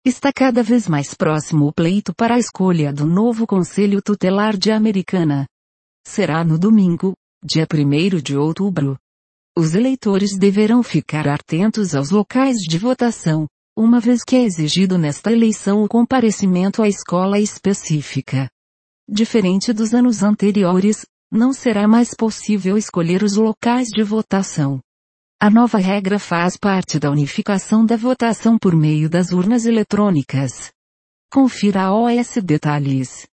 Está cada vez mais próximo o pleito para a escolha do novo Conselho Tutelar de Americana. Será no domingo, dia 1º de outubro. Os eleitores deverão ficar atentos aos locais de votação, uma vez que é exigido nesta eleição o comparecimento à escola específica. Diferente dos anos anteriores, não será mais possível escolher os locais de votação. A nova regra faz parte da unificação da votação por meio das urnas eletrônicas. Confira a OS detalhes.